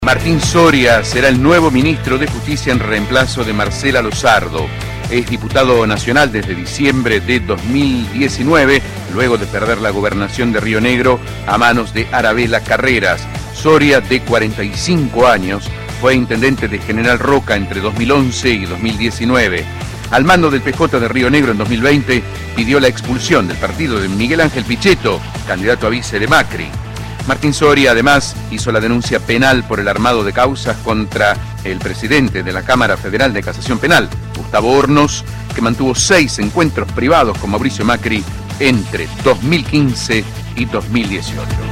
Martín Soria será el nuevo ministro de Justicia en reemplazo de Marcela Lozardo. Es diputado nacional desde diciembre de 2019, luego de perder la gobernación de Río Negro a manos de Arabela Carreras. Soria, de 45 años, fue intendente de General Roca entre 2011 y 2019. Al mando del PJ de Río Negro en 2020, pidió la expulsión del partido de Miguel Ángel Pichetto, candidato a vice de Macri. Martín Soria, además, hizo la denuncia penal por el armado de causas contra el presidente de la Cámara Federal de Casación Penal, Gustavo Hornos, que mantuvo 6 encuentros privados con Mauricio Macri entre 2015 y 2018.